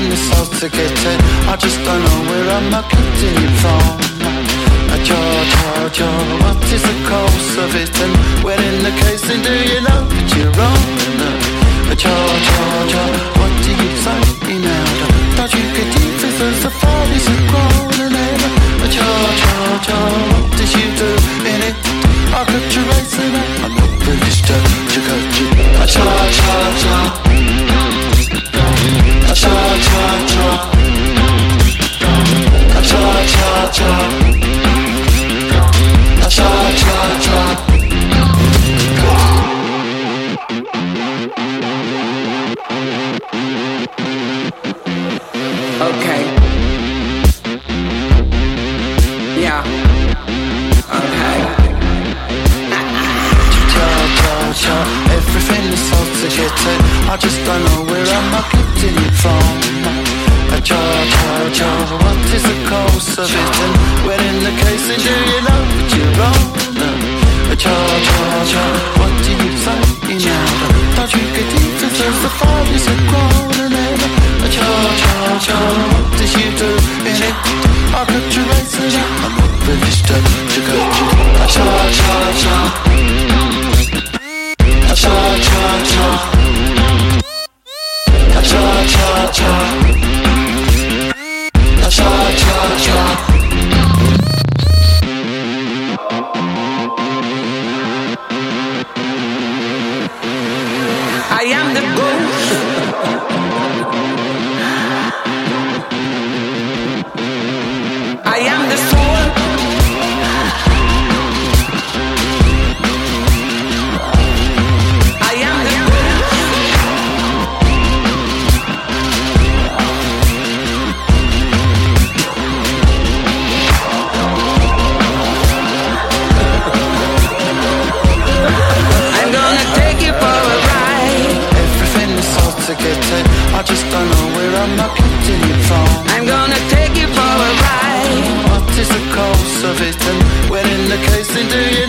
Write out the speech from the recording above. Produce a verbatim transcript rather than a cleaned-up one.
everything is so to get it. I just don't know where I'm not getting it from. George, George, George, what is the cause of it? And when in the case, then do you know that you're wrong? George, George, George, what do you say now? Don't you get deep as the follies have grown? And then, George, George, George, what did you do in it? I could you raise it up, I'm not privileged to to go to. George, George, George, George, George, George, George, George. Cha cha cha. Okay. Yeah. Okay. Cha cha cha. Everything is so to get it. I just don't know where I'm not getting it from. Cha cha cha. What is the cause of it? And when in the case, then do you know that you're wrong? Cha cha cha. What do you say now? Don't you get deep as the follies have grown? And then cha cha cha. What did you do in it? I could you raise it up? I'm not privileged to to go to. Cha cha cha. Cha cha cha. Cha cha cha. Cha cha cha. I am the ghost. I am the soul. I am the ghost. I'm gonna take you for a ride. Everything is so to get it. I just don't know where I'm not getting it from. I'm gonna take you for a ride. What is the cause of it? And when in the case, then do you